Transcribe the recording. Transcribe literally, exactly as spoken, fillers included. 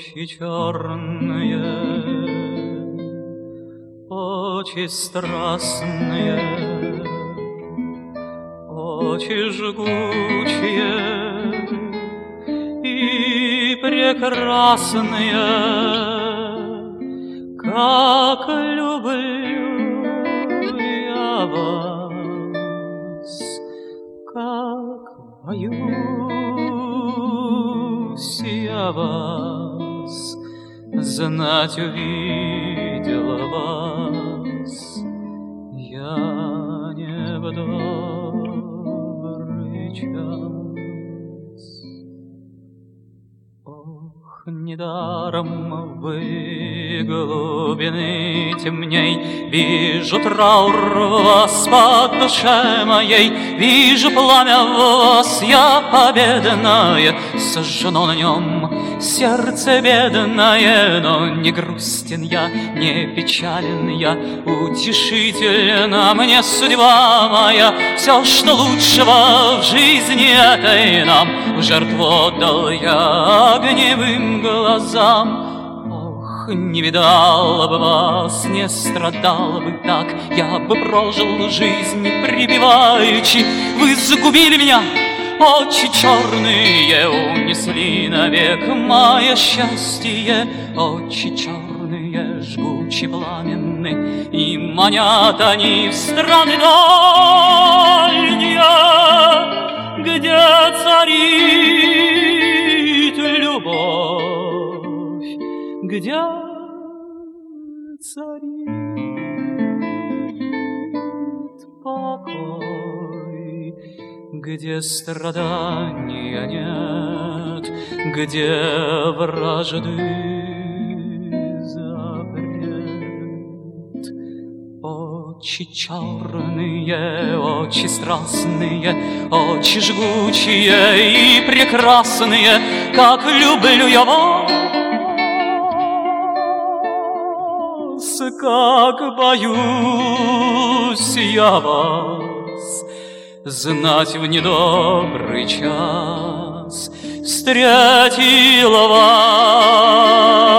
Очи черные, очи страстные, очи жгучие и прекрасные, как люблю я вас, как боюсь я вас, знать увидела вас я не в добрый час. Ох, недаром вы глубины темней, вижу траур вас по душе моей, вижу пламя вас я победное, сожжено на нем сердце бедное, но не грустен я, не печален я, утешительна мне судьба моя. Все, что лучшего в жизни этой нам, в жертву отдал я огневым глазам. Ох, не видал бы вас, не страдал бы так, я бы прожил жизнь припеваючи. Вы загубили меня, очи черные унесли навек мое счастье, очи черные, жгучи пламенны, и манят они в страны дальние, где царит любовь, где царит покой, где страдания нет, где вражды запрет. Очи черные, очи страстные, очи жгучие и прекрасные, как люблю я вас, как боюсь я вас, знать в недобрый час встретила вас.